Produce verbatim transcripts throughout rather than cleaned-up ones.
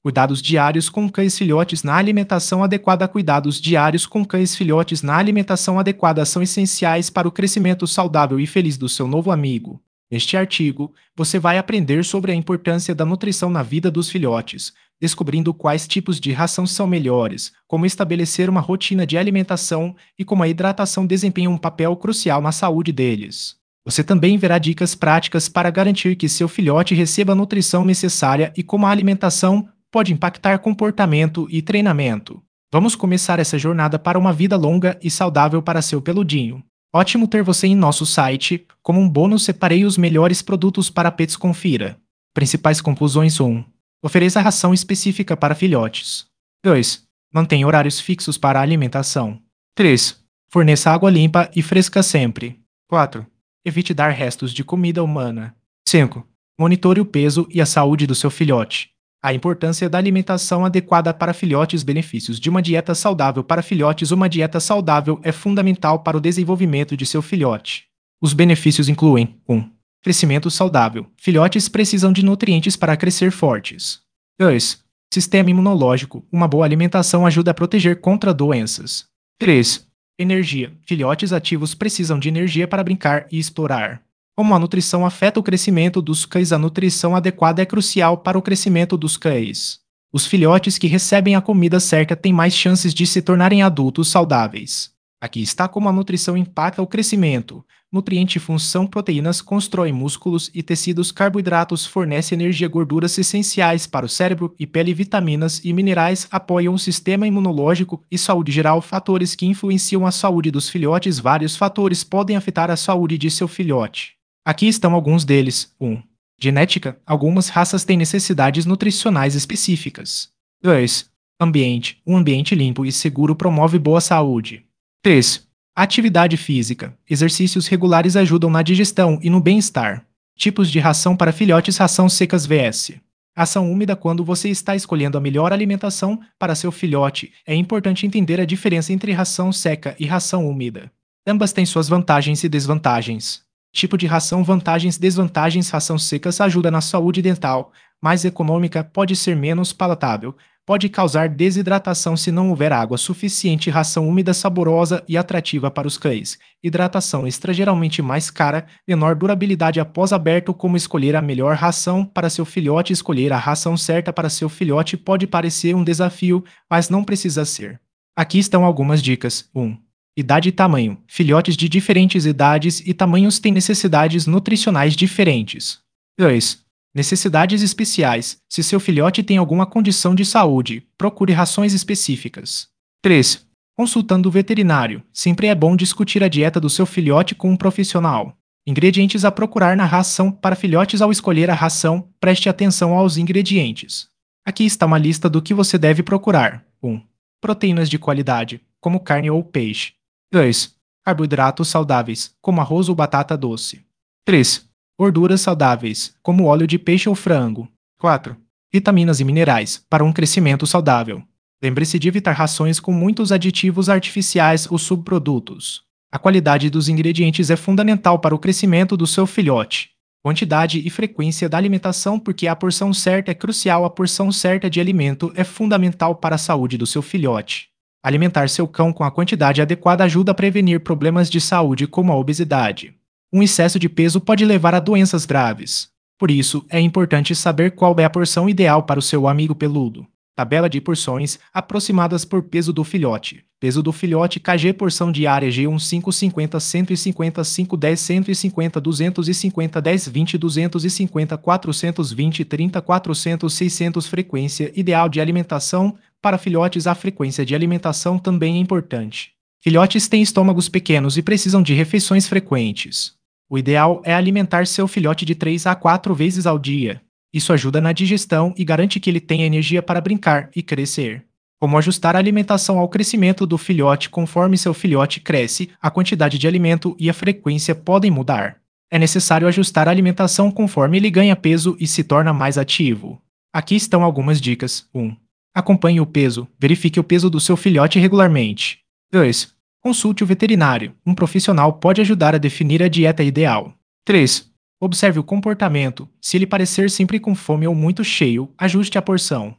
Cuidados diários com cães filhotes na alimentação adequada. Cuidados diários com cães filhotes na alimentação adequada são essenciais para o crescimento saudável e feliz do seu novo amigo. Neste artigo, você vai aprender sobre a importância da nutrição na vida dos filhotes, descobrindo quais tipos de ração são melhores, como estabelecer uma rotina de alimentação e como a hidratação desempenha um papel crucial na saúde deles. Você também verá dicas práticas para garantir que seu filhote receba a nutrição necessária e como a alimentação pode impactar comportamento e treinamento. Vamos começar essa jornada para uma vida longa e saudável para seu peludinho. Ótimo ter você em nosso site. Como um bônus, separei os melhores produtos para pets. Confira. Principais conclusões: um. Ofereça ração específica para filhotes. dois. Mantenha horários fixos para a alimentação. três. Forneça água limpa e fresca sempre. quatro. Evite dar restos de comida humana. cinco. Monitore o peso e a saúde do seu filhote. A importância da alimentação adequada para filhotes. Benefícios de uma dieta saudável para filhotes. Uma dieta saudável é fundamental para o desenvolvimento de seu filhote. Os benefícios incluem: um. Crescimento saudável. Filhotes precisam de nutrientes para crescer fortes. dois. Sistema imunológico. Uma boa alimentação ajuda a proteger contra doenças. três. Energia. Filhotes ativos precisam de energia para brincar e explorar. Como a nutrição afeta o crescimento dos cães? A nutrição adequada é crucial para o crescimento dos cães. Os filhotes que recebem a comida certa têm mais chances de se tornarem adultos saudáveis. Aqui está como a nutrição impacta o crescimento. Nutriente função: proteínas constroem músculos e tecidos, carboidratos fornecem energia, gorduras essenciais para o cérebro e pele, vitaminas e minerais apoiam o sistema imunológico e saúde geral. Fatores que influenciam a saúde dos filhotes. Vários fatores podem afetar a saúde de seu filhote. Aqui estão alguns deles. um. Genética. Algumas raças têm necessidades nutricionais específicas. dois. Ambiente. Um ambiente limpo e seguro promove boa saúde. três. Atividade física. Exercícios regulares ajudam na digestão e no bem-estar. Tipos de ração para filhotes. Ração secas vs ração úmida. Quando você está escolhendo a melhor alimentação para seu filhote, é importante entender a diferença entre ração seca e ração úmida. Ambas têm suas vantagens e desvantagens. Tipo de ração. Vantagens, desvantagens. Ração secas ajuda na saúde dental, mais econômica, pode ser menos palatável, pode causar desidratação se não houver água suficiente. Ração úmida, saborosa e atrativa para os cães. Hidratação extra, geralmente mais cara, menor durabilidade após aberto. Como escolher a melhor ração para seu filhote? Escolher a ração certa para seu filhote pode parecer um desafio, mas não precisa ser. Aqui estão algumas dicas. um. Idade e tamanho. Filhotes de diferentes idades e tamanhos têm necessidades nutricionais diferentes. dois. Necessidades especiais. Se seu filhote tem alguma condição de saúde, procure rações específicas. três. Consultando o veterinário. Sempre é bom discutir a dieta do seu filhote com um profissional. Ingredientes a procurar na ração para filhotes. Ao escolher a ração, preste atenção aos ingredientes. Aqui está uma lista do que você deve procurar. um. Proteínas de qualidade, como carne ou peixe. dois. Carboidratos saudáveis, como arroz ou batata doce. três. Gorduras saudáveis, como óleo de peixe ou frango. quatro. Vitaminas e minerais, para um crescimento saudável. Lembre-se de evitar rações com muitos aditivos artificiais ou subprodutos. A qualidade dos ingredientes é fundamental para o crescimento do seu filhote. Quantidade e frequência da alimentação, porque a porção certa é crucial. A porção certa de alimento é fundamental para a saúde do seu filhote. Alimentar seu cão com a quantidade adequada ajuda a prevenir problemas de saúde como a obesidade. Um excesso de peso pode levar a doenças graves. Por isso, é importante saber qual é a porção ideal para o seu amigo peludo. Tabela de porções aproximadas por peso do filhote. Peso do filhote K G. Porção diária G um cinco cinquenta cento e cinquenta cinco dez cento e cinquenta duzentos e cinquenta dez vinte duzentos e cinquenta quatrocentos vinte trinta quatrocentos seiscentos. Frequência ideal de alimentação para filhotes. A frequência de alimentação também é importante. Filhotes têm estômagos pequenos e precisam de refeições frequentes. O ideal é alimentar seu filhote de três a quatro vezes ao dia. Isso ajuda na digestão e garante que ele tenha energia para brincar e crescer. Como ajustar a alimentação ao crescimento do filhote? Conforme seu filhote cresce, a quantidade de alimento e a frequência podem mudar. É necessário ajustar a alimentação conforme ele ganha peso e se torna mais ativo. Aqui estão algumas dicas. um. Acompanhe o peso. Verifique o peso do seu filhote regularmente. dois. Consulte o veterinário. Um profissional pode ajudar a definir a dieta ideal. três. Observe o comportamento. Se ele parecer sempre com fome ou muito cheio, ajuste a porção.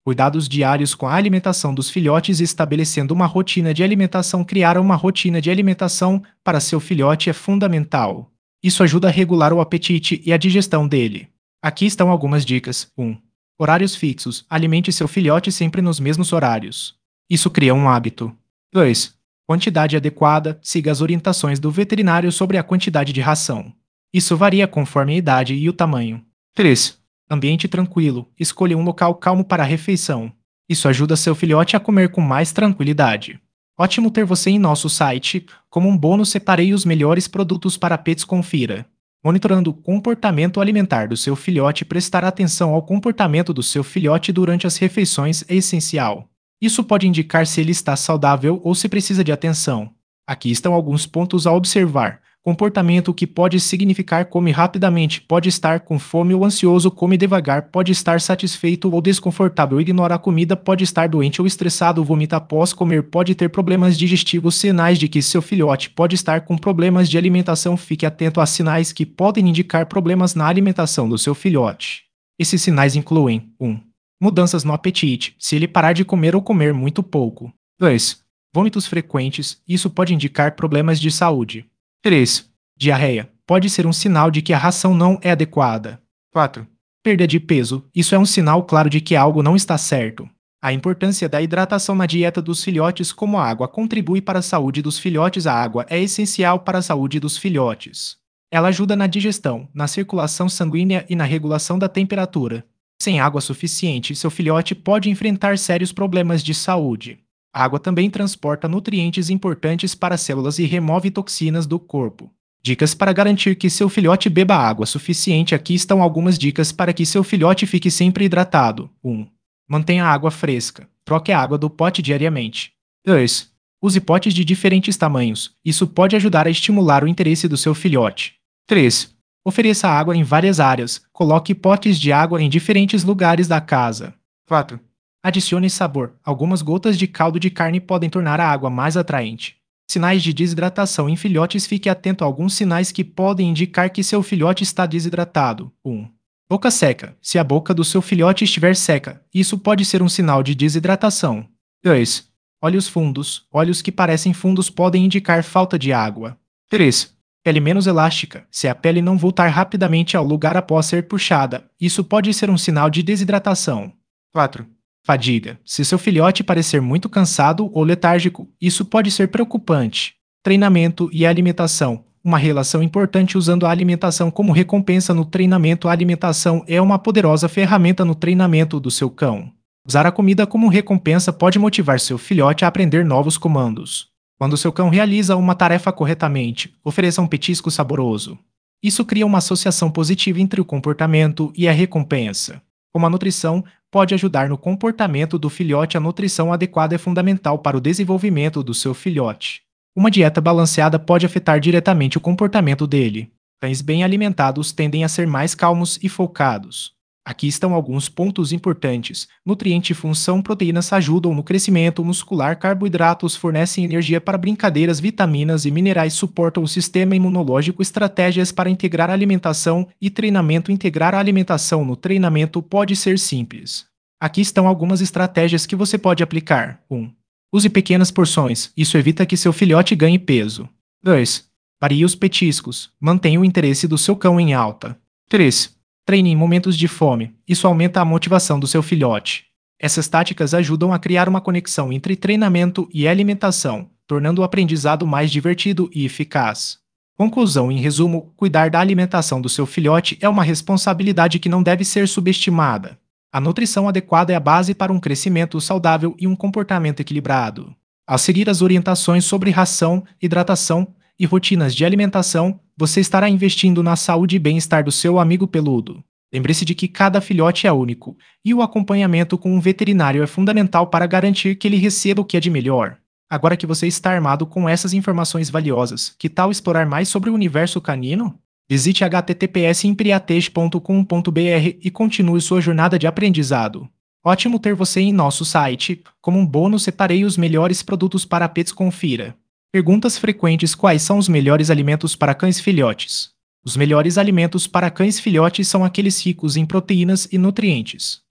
Cuidados diários com a alimentação dos filhotes, estabelecendo uma rotina de alimentação. Criar uma rotina de alimentação para seu filhote é fundamental. Isso ajuda a regular o apetite e a digestão dele. Aqui estão algumas dicas. um. Horários fixos. Alimente seu filhote sempre nos mesmos horários. Isso cria um hábito. dois. Quantidade adequada. Siga as orientações do veterinário sobre a quantidade de ração. Isso varia conforme a idade e o tamanho. três. Ambiente tranquilo. Escolha um local calmo para a refeição. Isso ajuda seu filhote a comer com mais tranquilidade. Ótimo ter você em nosso site. Como um bônus, separei os melhores produtos para pets. Confira. Monitorando o comportamento alimentar do seu filhote. Prestar atenção ao comportamento do seu filhote durante as refeições é essencial. Isso pode indicar se ele está saudável ou se precisa de atenção. Aqui estão alguns pontos a observar. Comportamento, que pode significar come rapidamente, pode estar com fome ou ansioso, come devagar, pode estar satisfeito ou desconfortável, ignora a comida, pode estar doente ou estressado, vomita após comer, pode ter problemas digestivos. Sinais de que seu filhote pode estar com problemas de alimentação. Fique atento a sinais que podem indicar problemas na alimentação do seu filhote. Esses sinais incluem: um. Mudanças no apetite, se ele parar de comer ou comer muito pouco. dois. Vômitos frequentes, isso pode indicar problemas de saúde. três. Diarreia, pode ser um sinal de que a ração não é adequada. quatro. Perda de peso, isso é um sinal claro de que algo não está certo. A importância da hidratação na dieta dos filhotes. Como a água contribui para a saúde dos filhotes, a água é essencial para a saúde dos filhotes. Ela ajuda na digestão, na circulação sanguínea e na regulação da temperatura. Sem água suficiente, seu filhote pode enfrentar sérios problemas de saúde. A água também transporta nutrientes importantes para as células e remove toxinas do corpo. Dicas para garantir que seu filhote beba água suficiente. Aqui estão algumas dicas para que seu filhote fique sempre hidratado. um. Mantenha a água fresca. Troque a água do pote diariamente. dois. Use potes de diferentes tamanhos. Isso pode ajudar a estimular o interesse do seu filhote. três. Ofereça água em várias áreas. Coloque potes de água em diferentes lugares da casa. quatro. Adicione sabor. Algumas gotas de caldo de carne podem tornar a água mais atraente. Sinais de desidratação em filhotes. Fique atento a alguns sinais que podem indicar que seu filhote está desidratado. um. Boca seca. Se a boca do seu filhote estiver seca, isso pode ser um sinal de desidratação. dois. Olhos fundos. Olhos que parecem fundos podem indicar falta de água. três. Pele menos elástica. Se a pele não voltar rapidamente ao lugar após ser puxada, isso pode ser um sinal de desidratação. quatro. Fadiga. Se seu filhote parecer muito cansado ou letárgico, isso pode ser preocupante. Treinamento e alimentação. Uma relação importante usando a alimentação como recompensa no treinamento. A alimentação é uma poderosa ferramenta no treinamento do seu cão. Usar a comida como recompensa pode motivar seu filhote a aprender novos comandos. Quando seu cão realiza uma tarefa corretamente, ofereça um petisco saboroso. Isso cria uma associação positiva entre o comportamento e a recompensa. Como a nutrição pode ajudar no comportamento do filhote, a nutrição adequada é fundamental para o desenvolvimento do seu filhote. Uma dieta balanceada pode afetar diretamente o comportamento dele. Cães bem alimentados tendem a ser mais calmos e focados. Aqui estão alguns pontos importantes. Nutriente e função. Proteínas ajudam no crescimento muscular. Carboidratos fornecem energia para brincadeiras. Vitaminas e minerais suportam o sistema imunológico. Estratégias para integrar a alimentação e treinamento. Integrar a alimentação no treinamento pode ser simples. Aqui estão algumas estratégias que você pode aplicar. um. Use pequenas porções. Isso evita que seu filhote ganhe peso. dois. Varie os petiscos. Mantenha o interesse do seu cão em alta. três. Treine em momentos de fome. Isso aumenta a motivação do seu filhote. Essas táticas ajudam a criar uma conexão entre treinamento e alimentação, tornando o aprendizado mais divertido e eficaz. Conclusão: em resumo, cuidar da alimentação do seu filhote é uma responsabilidade que não deve ser subestimada. A nutrição adequada é a base para um crescimento saudável e um comportamento equilibrado. Ao seguir as orientações sobre ração, hidratação e rotinas de alimentação, você estará investindo na saúde e bem-estar do seu amigo peludo. Lembre-se de que cada filhote é único, e o acompanhamento com um veterinário é fundamental para garantir que ele receba o que é de melhor. Agora que você está armado com essas informações valiosas, que tal explorar mais sobre o universo canino? Visite h t t p s impriatech ponto com ponto b r e continue sua jornada de aprendizado. Ótimo ter você em nosso site. Como um bônus, separei os melhores produtos para pets. Confira. Perguntas frequentes: quais são os melhores alimentos para cães filhotes? Os melhores alimentos para cães filhotes são aqueles ricos em proteínas e nutrientes.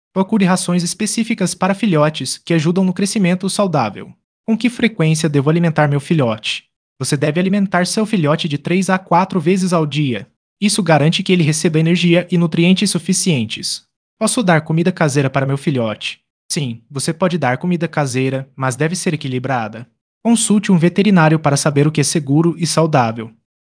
Procure rações específicas para filhotes que ajudam no crescimento saudável. Com que frequência devo alimentar meu filhote? Você deve alimentar seu filhote de três a quatro vezes ao dia. Isso garante que ele receba energia e nutrientes suficientes. Posso dar comida caseira para meu filhote? Sim, você pode dar comida caseira, mas deve ser equilibrada. Consulte um veterinário para saber o que é seguro e saudável.